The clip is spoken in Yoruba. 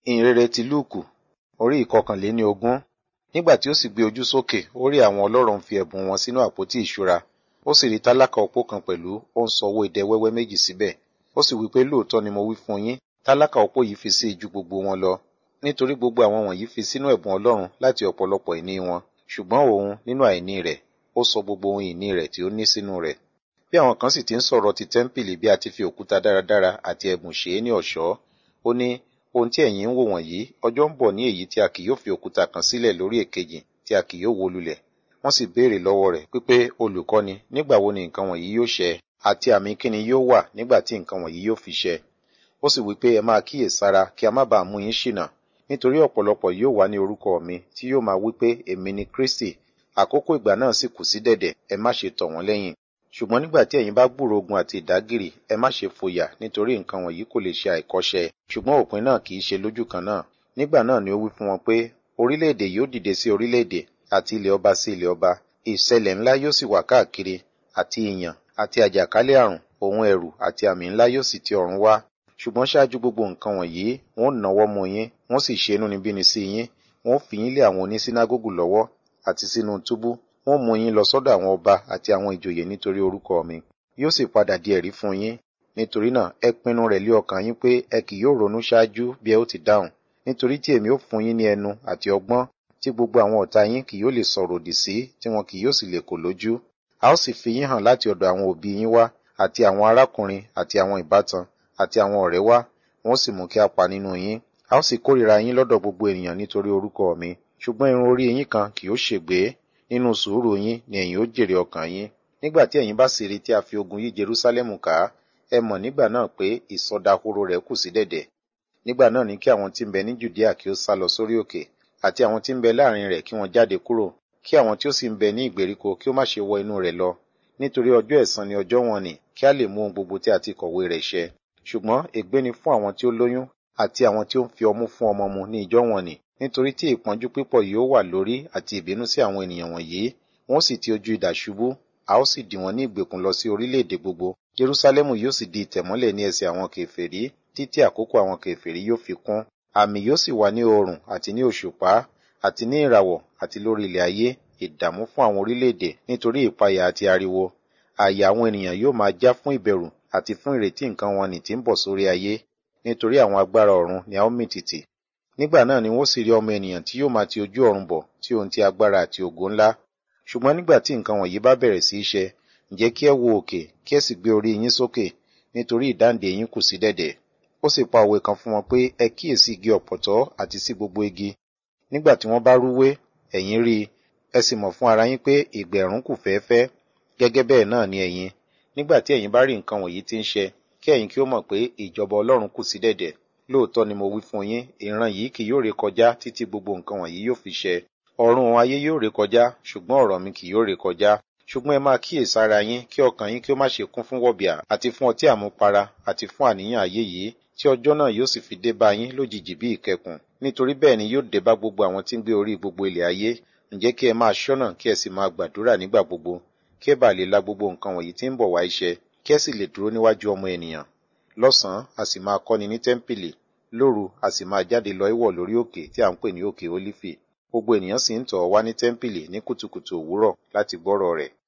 Ìhìnrere ti Lúùkù, orí ìkọkànléníogún. Nígbà tí ó sì gbé ojú sókè, ó rí àwọn ọlọ́rọ̀ ń fi ẹ̀bùn wọn sínú àpótí ìṣúra. Ó sì rí tálákà opó kan pẹ̀lú, ó ń sọ owó idẹ wẹ́wẹ́ méjì síbẹ̀. Ó sì wí pé, lóòótọ́ ni mo wí fún yín, tálákà opó yìí fi sí ju gbogbo wọn lọ. Nítorí gbogbo àwọn wọ̀nyí fi sínú ẹ̀bùn Ọlọ́run láti ọ̀pọ̀lọpọ̀ ìní wọn. Ṣùgbọ́n òun, nínú àìní rẹ̀, ó sọ gbogbo ohun ìní rẹ̀ tí ó ní sínú rẹ̀. Bí àwọn kan sì ti ń sọ̀rọ̀ ti tẹ́ḿpìlì bí a ti fi òkúta dáradára àti ẹ̀bùn ṣe é ní ọ̀ṣọ́, ó ní, ohun tí ẹ̀yin ń wò wọ̀nyí, ọjọ́ ń bọ̀ ní èyí tí a kì yóò fi òkúta kan sílẹ̀ lórí èkejì tí a kì yóò wó lulẹ̀. Wọ́n sì béèrè lọ́wọ́ rẹ̀ pípé, olùkọ́ni, nígbà wo ni nǹkan wọ̀nyí yóò ṣẹ? Àti àmì kíni yóò wà nígbà tí nǹkan wọ̀nyí yóò fi ṣẹ? Ó sì wí pé, ẹ máa kíyèsára kí a má baà mú yín ṣìnà. Nítorí ọ̀pọ̀lọpọ̀ yóò wá ní orúkọ mi tí yóò máa wí pé, èmi ni Kristi. Àkókò ìgbà náà sì kù sí dẹ̀dẹ̀, ẹ má ṣe tọ̀ wọ́n lẹ́yìn. Ṣùgbọ́n nígbà tí ẹ̀yin bá gbúròó ogun àti ìdágìrì, ẹ má ṣe fòyà, nítorí nǹkan wọ̀nyí kò lè ṣe àìkọ́ṣẹ. Ṣùgbọ́n òpin náà kì í ṣe lójú kan náà. Nígbà náà ni ó wí fún wọn pé, orílẹ̀-èdè yóò dìde sí orílẹ̀-èdè, àti ilẹ̀ ọba sí ilẹ̀ ọba. Ìṣẹ̀lẹ̀ ńlá yóò sì wà káàkiri, àti ìyàn, àti àjàkálẹ̀ àrùn, ohun ẹ̀rù àti àmì ńlá yóò sì ti ọ̀run wá. Ṣùgbọ́n ṣáájú gbogbo nǹkan wọ̀nyí, wọ́n ó nawọ́ mú yín, wọ́n sì ṣe inúnibíni sí yín, wọ́n ó fi yín lé àwọn onísínágógù lọ́wọ́, àti sínú túbú, wọ́n ó mú yín lọ sọ́dọ̀ àwọn ọba àti àwọn ìjòyè nítorí orúkọ mi. Yóò sì padà di ẹ̀rí fún yín. Nítorí náà, ẹ pinnu rẹ̀ lé ọkàn yín pé ẹ kì yóò ronú ṣáájú bí ẹ ó ti dáhùn. Nítorí tí èmi ó fún yín ní ẹnu àti ọgbọ́n, tí gbogbo àwọn ọ̀tá yín kì yóò lè sọ̀rọ̀ òdì sí, tí wọn kì yóò sì lè kò lójú. A ó sì fi yín hàn láti ọ̀dọ̀ àwọn òbí yín wá, àti àwọn arákùnrin, àti àwọn ìbátan, àti àwọn ọ̀rẹ́ wá, wọn ó sì mú kí a pa nínú yín. A ó sì kórìíra yín lọ́dọ̀ gbogbo ènìyàn nítorí orúkọ mi. Ṣùgbọ́n irun orí yín kan kì yóò ṣègbé. Nínú sùúrù yín ni ẹ̀yin ó jèrè ọkàn yín. Nígbà tí ẹ̀yin bá sì rí tí a fi ogun yí Jerúsálẹ́mù ká, ẹ mọ̀ nígbà náà pé ìsọdahoro rẹ̀ kù sí dẹ̀dẹ̀. Nígbà náà ni kí àwọn tí ń bẹ ní Jùdíà kí ó sá lọ sórí òkè, àti àwọn tí ń bẹ láàrin rẹ̀ kí wọ́n jáde kúrò, kí àwọn tí ó sì ń bẹ ní ìgbèríko kí ó má ṣe wọ inú rẹ̀ lọ. Nítorí ọjọ́ ẹ̀san ni ọjọ́ wọn nì, kí a lè mú ohun gbogbo tí a ti kọ̀wé rẹ̀ ṣẹ. Ṣùgbọ́n ègbé ni fún àwọn tí ó lóyún, àti àwọn tí ó ń fi ọmú fún ọmọ mu ní ìjọ wọn nì, nítorí tí ìpọ́njú pípọ̀ yóò wà lórí àti ìbínú sí àwọn ènìyàn wọ̀nyí, wọ́n sì ti ojú idà ṣubú, a ó sì dì wọ́n ní ìgbèkùn lọ sí orílẹ̀-èdè gbogbo. Jerúsálẹ́mù yóò sì di ìtẹ̀mọ́lẹ̀ ní ẹsẹ̀ àwọn kèfèrí, títí àkókò àwọn kèfèrí yóò fi kún. Àmì yóò sì wà ní oòrùn àti ní òṣùpá, àti ní ìràwọ̀ àti lórí ilẹ̀ ayé, ìdààmú fún àwọn orílẹ̀-èdè nítorí ìpayà àti ariwo. Àyà àwọn ènìyàn yóò máa já fún ìbẹ̀rù àti fún ìrètí nǹkan wọn nì tí ń bọ̀ sórí ayé, nítorí àwọn agbára ọ̀run ni a ó mì tìtì. Nígbà náà ni wọ́n sì rí ọmọ ènìyàn tí yóò máa ti ojú ọ̀run bọ̀, tí ohun ti agbára àti ògo ńlá. Ṣùgbọ́n nígbà tí nǹkan wọ̀nyí bá bẹ̀rẹ̀ sí í ṣẹ, ǹjẹ́ kí ẹ wo òkè, kí ẹ sì gbé orí yín sókè, nítorí ìdáǹdè yín kù sí dẹ̀dẹ̀. Ó sì pa òwe kan fún wọn pé, ẹ kíyèsí igi ọ̀pọ̀tọ́ àti sí gbogbo igi. Nígbà tí wọ́n bá rúwé, ẹ̀yin rí i, ẹ sì mọ̀ fún ara yín pé ìgbà ẹ̀rùn kù fẹ́ẹ́fẹ́. Gẹ́gẹ́ bẹ́ẹ̀ náà ni ẹ̀yin. Nígbà tí ẹ̀yin bá rí nǹkan wọ̀nyí tí ń ṣẹ, kí ẹ̀yin kí ó mọ̀ pé ìjọba Ọlọ́run kù sí dẹ̀dẹ̀. Lóòótọ́ ni mo wí fún yín, ìran yìí kì yóò rékọjá títí gbogbo nǹkan wọ̀nyí yóò fi ṣẹ. Ọ̀run ayé yóò rékọjá, ṣùgbọ́n ọ̀rọ̀ mi kì yóò rékọjá. Ṣùgbọ́n ẹ máa kíyèsára yín, kí ọkàn yín kí ó má ṣe kún fún wọ̀bìà àti fún ọtí àmupara àti fún àníyàn ayé yìí, tí ọjọ́ náà yóò sì fi dé bá yín lójijì bí ìkẹkùn. Nítorí bẹ́ẹ̀ ni yóò dé bá gbogbo àwọn tí ń gbé orí gbogbo ilẹ̀ ayé. Ǹjẹ́ kí ẹ máa ṣọ́nà kí ẹ sì máa gbàdúrà nígbà gbogbo, kí ẹ bá lè la gbogbo nǹkan wọ̀nyí tí ń bọ̀ wá iṣẹ́, kí ẹ sì lè dúró níwájú ọmọ ènìyàn. Lọ́sàn-án a sì máa kọ́ni ní tẹ́ḿpìlì, lóru a sì máa jáde lọ ìwọ̀ lórí òkè tí à ń pè ní òkè Ólífì. Gbogbo ènìyàn sì ń tọ̀ ọ́ wá ní tẹ́ḿpìlì ní kùtùkùtù òwúrọ̀ láti gbọ́rọ̀ rẹ̀.